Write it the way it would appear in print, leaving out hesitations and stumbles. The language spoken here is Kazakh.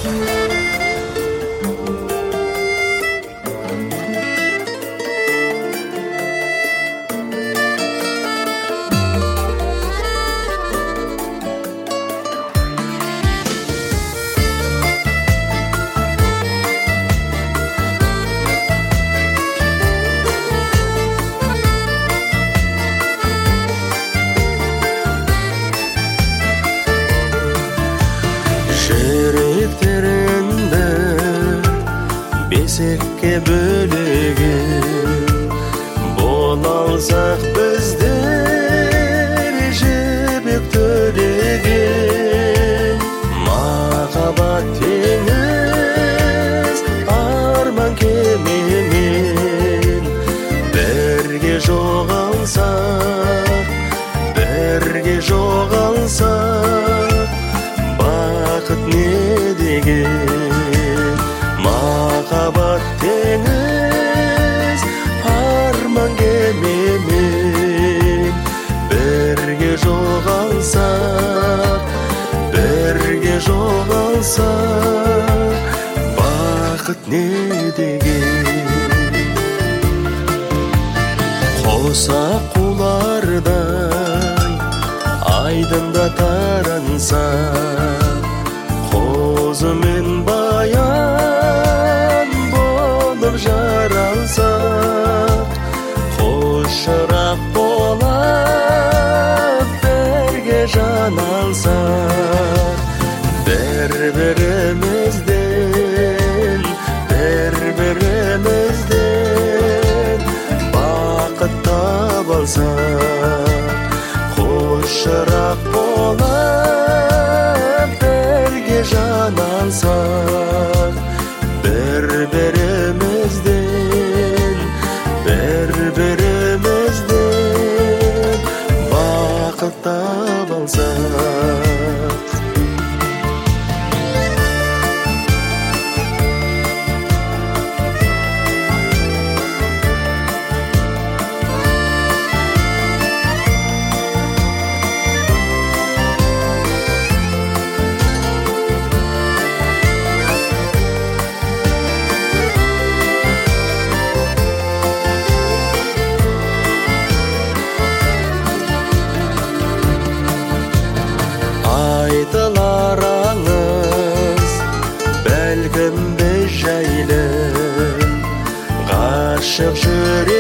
Жүректерінде бесекке бөлеген бола алсақ біздер жібек төлеген махаббат теңіз арман кемемен бірге жоғалсақ бақыт не деген махаббат теңіз арман кемемен бірге жоғалсақ бақыт не деген қос аққулардай айдында таранса қозы мен баян болып жаралсақ қос шырақ болып бірге жан алсақ бір-бірімізден бақыт таба алсақ қос шырақ болып бірге жан алсақ бір-бірімізден бақыт таба алсақ. Айтылар аңыз бәлкім біз жайлы ғашық жүрек